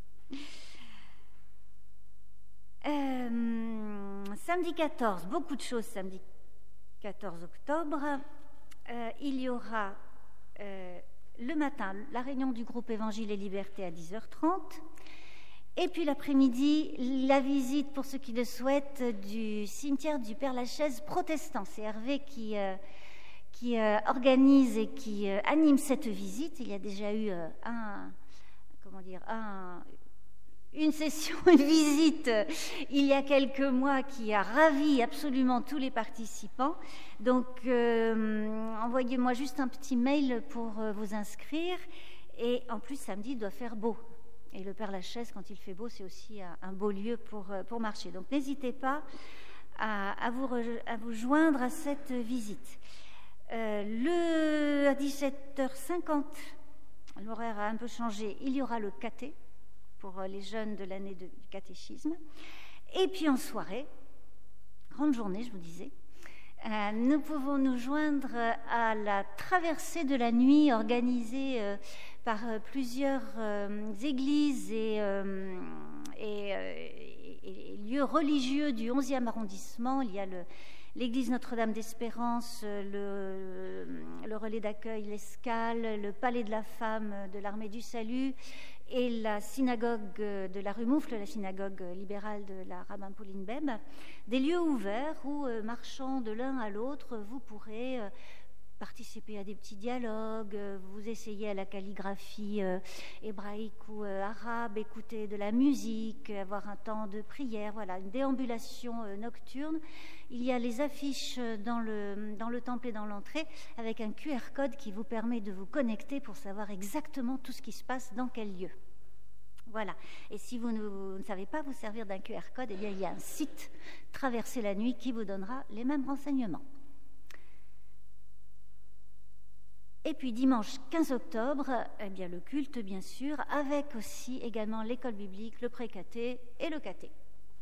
Euh, samedi quatorze, beaucoup de choses samedi quatorze octobre, euh, il y aura euh, le matin la réunion du groupe Évangile et Liberté à dix heures trente, et puis l'après-midi la visite, pour ceux qui le souhaitent, du cimetière du Père-Lachaise protestant. C'est Hervé qui, euh, qui euh, organise et qui euh, anime cette visite. Il y a déjà eu euh, un, comment dire, un une session, une visite il y a quelques mois qui a ravi absolument tous les participants. Donc, euh, envoyez-moi juste un petit mail pour euh, vous inscrire. Et en plus, samedi, il doit faire beau. Et le Père-Lachaise, quand il fait beau, c'est aussi un, un beau lieu pour, pour marcher. Donc, n'hésitez pas à, à, vous, à vous joindre à cette visite. Euh, le, à dix-sept heures cinquante, l'horaire a un peu changé, il y aura le caté pour les jeunes de l'année de, du catéchisme. Et puis en soirée, grande journée, je vous disais, euh, nous pouvons nous joindre à la traversée de la nuit organisée euh, par euh, plusieurs euh, églises et, euh, et, euh, et, et lieux religieux du onzième arrondissement. Il y a le, l'église Notre-Dame d'Espérance, le, le relais d'accueil, l'Escale, le palais de la femme de l'Armée du Salut, et la synagogue de la rue Moufle, la synagogue libérale de la rabbin Pauline Beb, des lieux ouverts où, euh, marchant de l'un à l'autre, vous pourrez euh, participez à des petits dialogues, vous essayez à la calligraphie euh, hébraïque ou euh, arabe, écouter de la musique, avoir un temps de prière, voilà, une déambulation euh, nocturne. Il y a les affiches dans le, dans le temple et dans l'entrée avec un Q R code qui vous permet de vous connecter pour savoir exactement tout ce qui se passe dans quel lieu. Voilà. Et si vous ne, vous ne savez pas vous servir d'un Q R code, eh bien, il y a un site Traverser la nuit qui vous donnera les mêmes renseignements. Et puis dimanche quinze octobre, eh bien, le culte, bien sûr, avec aussi également l'école biblique, le pré-caté et le caté.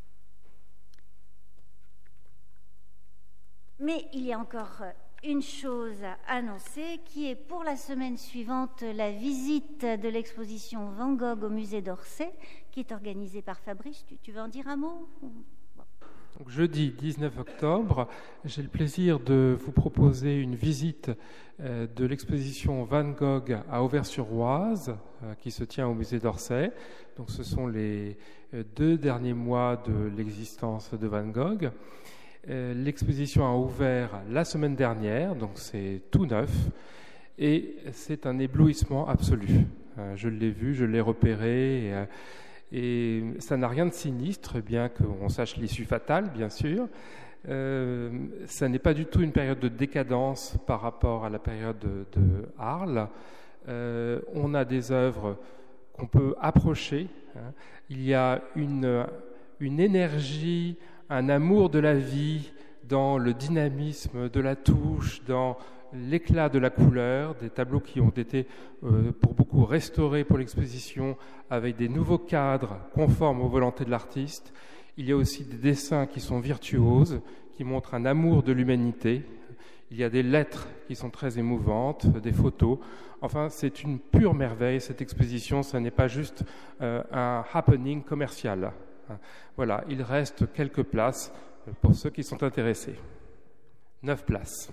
Mais il y a encore une chose à annoncer qui est pour la semaine suivante la visite de l'exposition Van Gogh au musée d'Orsay qui est organisée par Fabrice. Tu, tu veux en dire un mot ? Donc, jeudi dix-neuf octobre, j'ai le plaisir de vous proposer une visite euh, de l'exposition Van Gogh à Auvers-sur-Oise euh, qui se tient au musée d'Orsay. Donc ce sont les euh, deux derniers mois de l'existence de Van Gogh. Euh, l'exposition a ouvert la semaine dernière, donc c'est tout neuf et c'est un éblouissement absolu. Euh, je l'ai vu, je l'ai repéré et, euh, Et ça n'a rien de sinistre, bien qu'on sache l'issue fatale, bien sûr. Euh, ça n'est pas du tout une période de décadence par rapport à la période de, de Arles. Euh, on a des œuvres qu'on peut approcher. Hein. Il y a une, une énergie, un amour de la vie dans le dynamisme de la touche, dans l'éclat de la couleur, des tableaux qui ont été euh, pour beaucoup restaurés pour l'exposition avec des nouveaux cadres conformes aux volontés de l'artiste. Il y a aussi des dessins qui sont virtuoses, qui montrent un amour de l'humanité. Il y a des lettres qui sont très émouvantes, des photos. Enfin, c'est une pure merveille, cette exposition. Ce n'est pas juste euh, un happening commercial. Voilà, il reste quelques places pour ceux qui sont intéressés. Neuf places.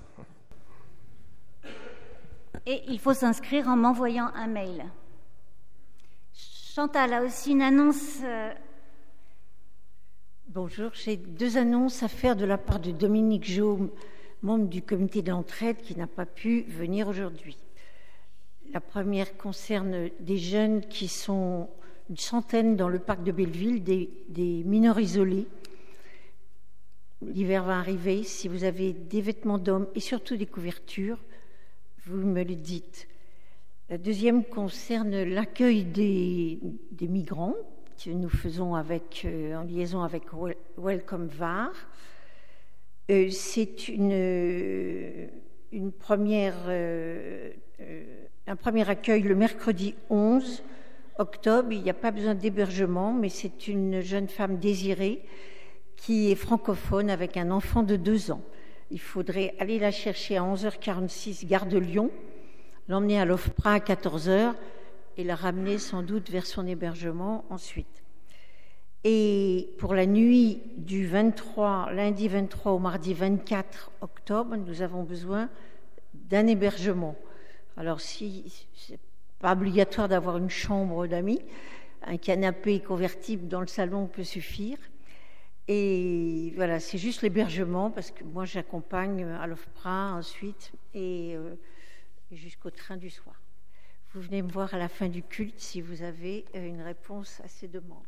Et il faut s'inscrire en m'envoyant un mail. Chantal a aussi une annonce. Euh... Bonjour, j'ai deux annonces à faire de la part de Dominique Jaume, membre du comité d'entraide qui n'a pas pu venir aujourd'hui. La première concerne des jeunes qui sont une centaine dans le parc de Belleville, des, des mineurs isolés. L'hiver va arriver. Si vous avez des vêtements d'hommes et surtout des couvertures, vous me le dites. La deuxième concerne l'accueil des, des migrants que nous faisons avec, euh, en liaison avec Welcome V A R. Euh, c'est une, euh, une première, euh, euh, un premier accueil le mercredi onze octobre. Il n'y a pas besoin d'hébergement, mais c'est une jeune femme désirée qui est francophone avec un enfant de deux ans. Il faudrait aller la chercher à onze heures quarante-six, gare de Lyon, l'emmener à l'OFPRA à quatorze heures et la ramener sans doute vers son hébergement ensuite. Et pour la nuit du vingt-trois, lundi vingt-trois au mardi vingt-quatre octobre, nous avons besoin d'un hébergement. Alors, si c'est pas obligatoire d'avoir une chambre d'amis, un canapé convertible dans le salon peut suffire. Et voilà, c'est juste l'hébergement, parce que moi j'accompagne à l'OFPRA ensuite et, euh, et jusqu'au train du soir. Vous venez me voir à la fin du culte si vous avez une réponse à ces demandes.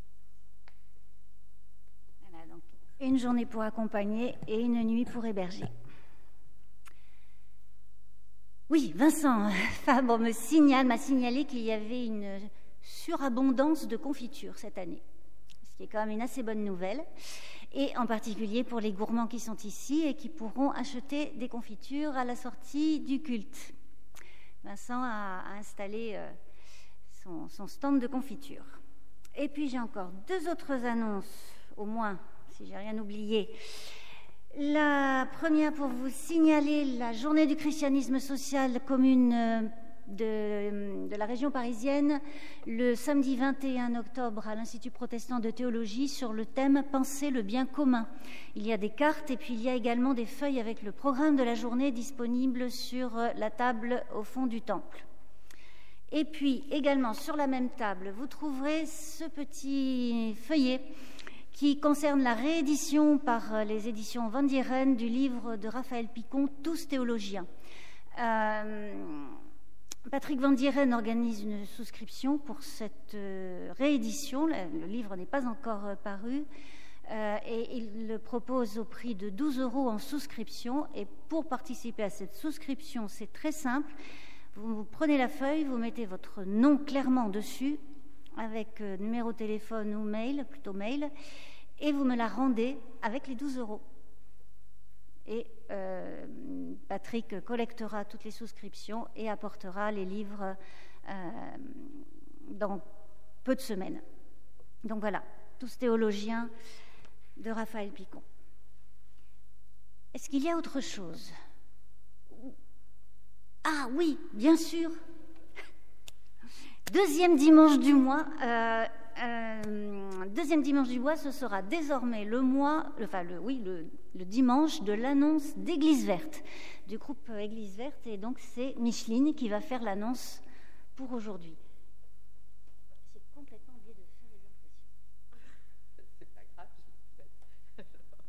Voilà, donc une journée pour accompagner et une nuit pour héberger. Oui, Vincent Fabre me signale, m'a signalé qu'il y avait une surabondance de confitures cette année. C'est quand même une assez bonne nouvelle, et en particulier pour les gourmands qui sont ici et qui pourront acheter des confitures à la sortie du culte. Vincent a, a installé euh, son, son stand de confiture. Et puis j'ai encore deux autres annonces, au moins, si j'ai rien oublié. La première pour vous signaler la journée du christianisme social commune euh, De, de la région parisienne le samedi vingt et un octobre à l'Institut protestant de théologie sur le thème « Penser le bien commun ». Il y a des cartes et puis il y a également des feuilles avec le programme de la journée disponible sur la table au fond du temple. Et puis également sur la même table, vous trouverez ce petit feuillet qui concerne la réédition par les éditions Van Dieren du livre de Raphaël Picon, Tous théologiens. Euh, Patrick Van Dieren organise une souscription pour cette euh, réédition. Le, le livre n'est pas encore euh, paru euh, et il le propose au prix de douze euros en souscription. Et pour participer à cette souscription, c'est très simple. Vous, vous prenez la feuille, vous mettez votre nom clairement dessus, avec euh, numéro de téléphone ou mail, plutôt mail, et vous me la rendez avec les douze euros. Et euh, Patrick collectera toutes les souscriptions et apportera les livres euh, dans peu de semaines. Donc voilà, Tous théologiens de Raphaël Picon. Est-ce qu'il y a autre chose? Ah oui, bien sûr. Deuxième dimanche du mois, euh, euh, deuxième dimanche du mois, ce sera désormais le mois, enfin le, oui, le, le dimanche de l'annonce d'Église Verte, du groupe Église Verte, et donc c'est Micheline qui va faire l'annonce pour aujourd'hui. J'ai complètement oublié de faire les impressions. C'est pas grave.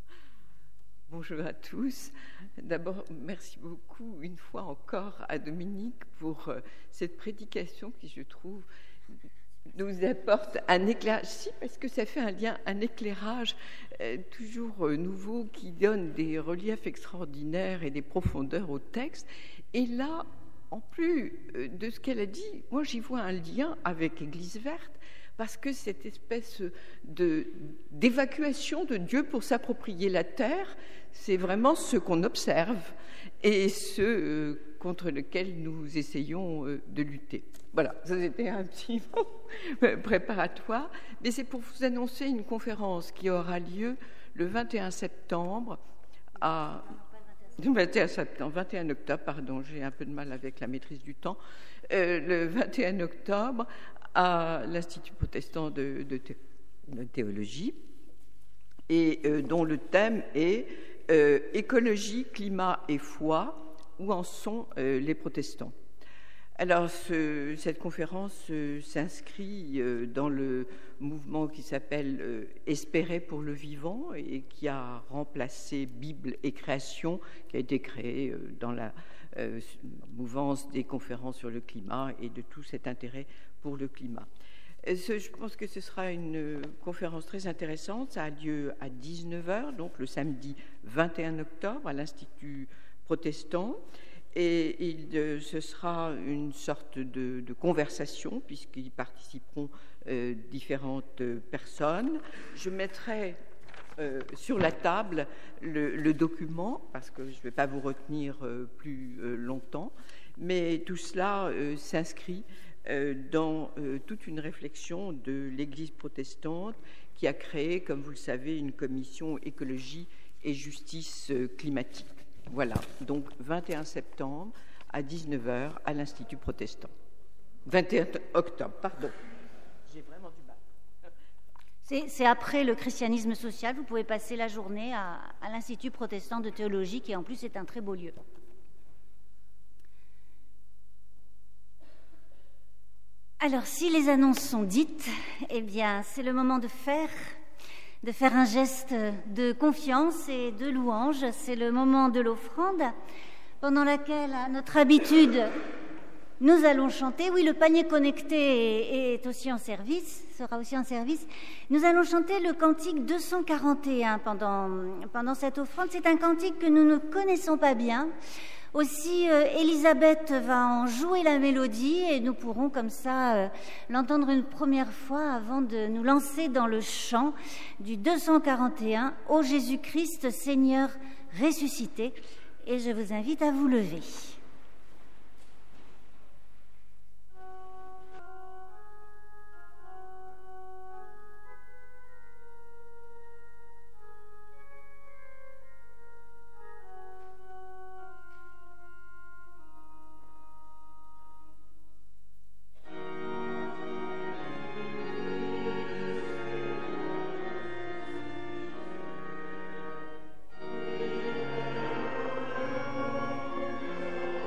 Bonjour à tous. D'abord, merci beaucoup une fois encore à Dominique pour cette prédication qui, je trouve, nous apporte un éclairage. Si, parce que ça fait un lien, un éclairage euh, toujours euh, nouveau qui donne des reliefs extraordinaires et des profondeurs au texte. Et là, en plus euh, de ce qu'elle a dit, moi j'y vois un lien avec Église Verte, parce que cette espèce de, d'évacuation de Dieu pour s'approprier la terre, c'est vraiment ce qu'on observe et ce euh, contre lequel nous essayons euh, de lutter. Voilà, ça c'était un petit mot préparatoire, mais c'est pour vous annoncer une conférence qui aura lieu le vingt et un septembre à... vingt et un septembre, vingt et un octobre, pardon, j'ai un peu de mal avec la maîtrise du temps, euh, le vingt et un octobre à l'Institut protestant de, de, thé, de théologie, et euh, dont le thème est euh, écologie, climat et foi, où en sont euh, les protestants. Alors, ce, cette conférence euh, s'inscrit euh, dans le mouvement qui s'appelle euh, Espérer pour le vivant et qui a remplacé Bible et création, qui a été créé euh, dans la euh, mouvance des conférences sur le climat et de tout cet intérêt pour le climat. Ce, je pense que ce sera une conférence très intéressante. Ça a lieu à dix-neuf heures, donc le samedi vingt et un octobre, à l'Institut protestant. Et il, ce sera une sorte de, de conversation, puisqu'y participeront euh, différentes personnes. Je mettrai euh, sur la table le, le document, parce que je ne vais pas vous retenir euh, plus euh, longtemps, mais tout cela euh, s'inscrit euh, dans euh, toute une réflexion de l'Église protestante qui a créé, comme vous le savez, une commission écologie et justice euh, climatique. Voilà, donc vingt et un septembre à dix-neuf heures à l'Institut protestant. vingt et un octobre, pardon. J'ai vraiment du mal. C'est, c'est après le christianisme social, vous pouvez passer la journée à, à l'Institut protestant de théologie, qui en plus est un très beau lieu. Alors, si les annonces sont dites, eh bien, c'est le moment de faire... de faire un geste de confiance et de louange. C'est le moment de l'offrande, pendant laquelle, à notre habitude, nous allons chanter. Oui, le panier connecté est aussi en service, sera aussi en service. Nous allons chanter le cantique deux cent quarante et un pendant, pendant cette offrande. C'est un cantique que nous ne connaissons pas bien. Aussi, euh, Elisabeth va en jouer la mélodie et nous pourrons comme ça euh, l'entendre une première fois avant de nous lancer dans le chant du deux cent quarante et un, Ô Jésus-Christ, Seigneur ressuscité. Et je vous invite à vous lever. Thank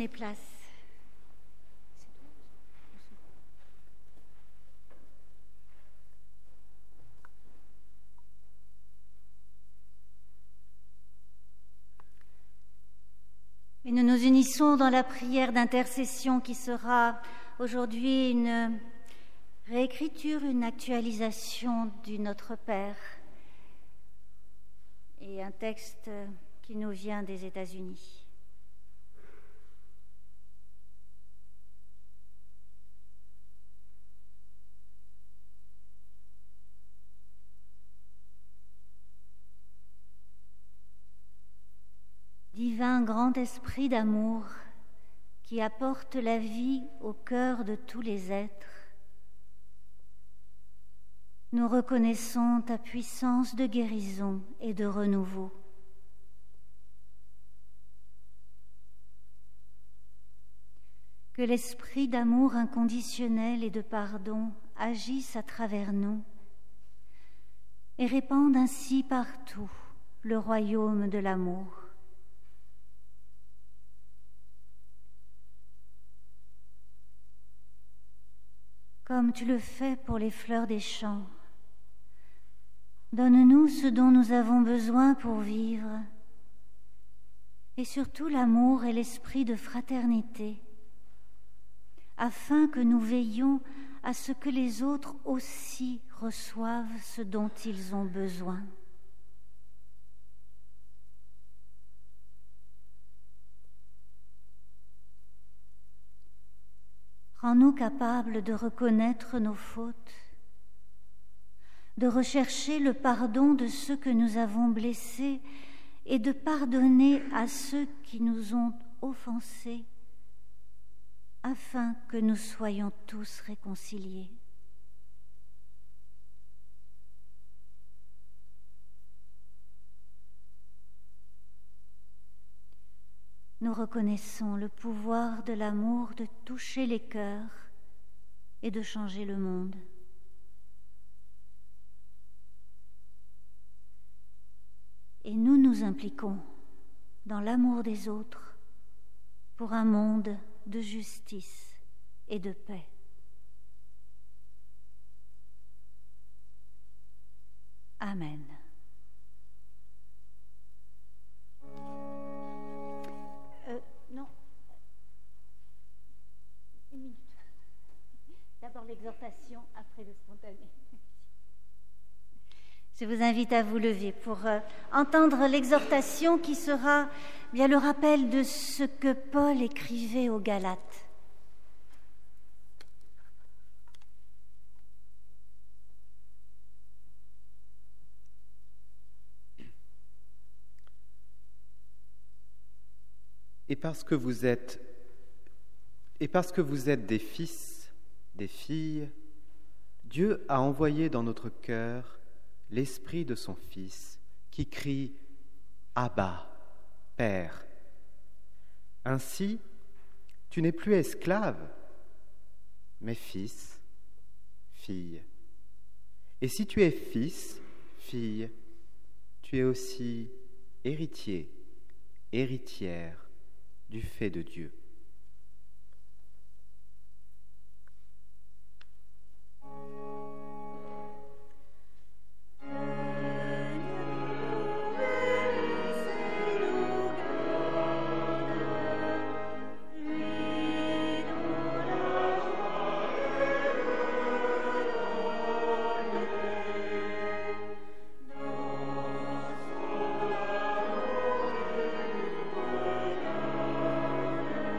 Prenez place. Et nous nous unissons dans la prière d'intercession qui sera aujourd'hui une réécriture, une actualisation du Notre Père et un texte qui nous vient des États-Unis. Divin grand esprit d'amour qui apporte la vie au cœur de tous les êtres, nous reconnaissons ta puissance de guérison et de renouveau. Que l'esprit d'amour inconditionnel et de pardon agisse à travers nous et répande ainsi partout le royaume de l'amour. Comme tu le fais pour les fleurs des champs, donne-nous ce dont nous avons besoin pour vivre, et surtout l'amour et l'esprit de fraternité, afin que nous veillions à ce que les autres aussi reçoivent ce dont ils ont besoin. Rends-nous capables de reconnaître nos fautes, de rechercher le pardon de ceux que nous avons blessés et de pardonner à ceux qui nous ont offensés, afin que nous soyons tous réconciliés. Nous reconnaissons le pouvoir de l'amour de toucher les cœurs et de changer le monde. Et nous nous impliquons dans l'amour des autres pour un monde de justice et de paix. Amen. Euh, non. Une minute. D'abord l'exhortation, après le spontané. Je vous invite à vous lever pour euh, entendre l'exhortation qui sera bien le rappel de ce que Paul écrivait aux Galates. Et parce que vous êtes, et parce que vous êtes des fils, des filles, Dieu a envoyé dans notre cœur l'esprit de son Fils qui crie « Abba, Père ». Ainsi, tu n'es plus esclave, mais fils, fille. Et si tu es fils, fille, tu es aussi héritier, héritière du fait de Dieu. Amen.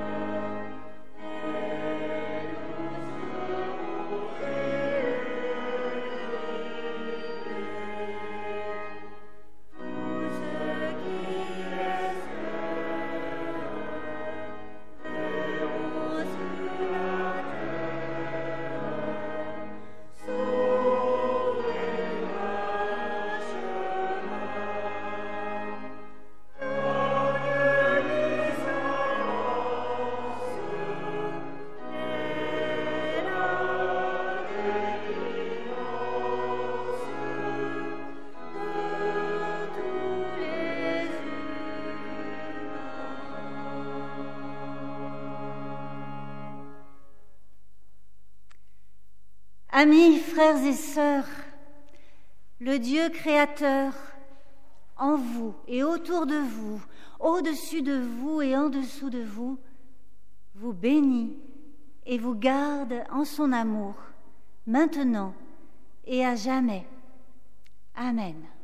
Amis, frères et sœurs, le Dieu créateur, en vous et autour de vous, au-dessus de vous et en dessous de vous, vous bénit et vous garde en son amour, maintenant et à jamais. Amen.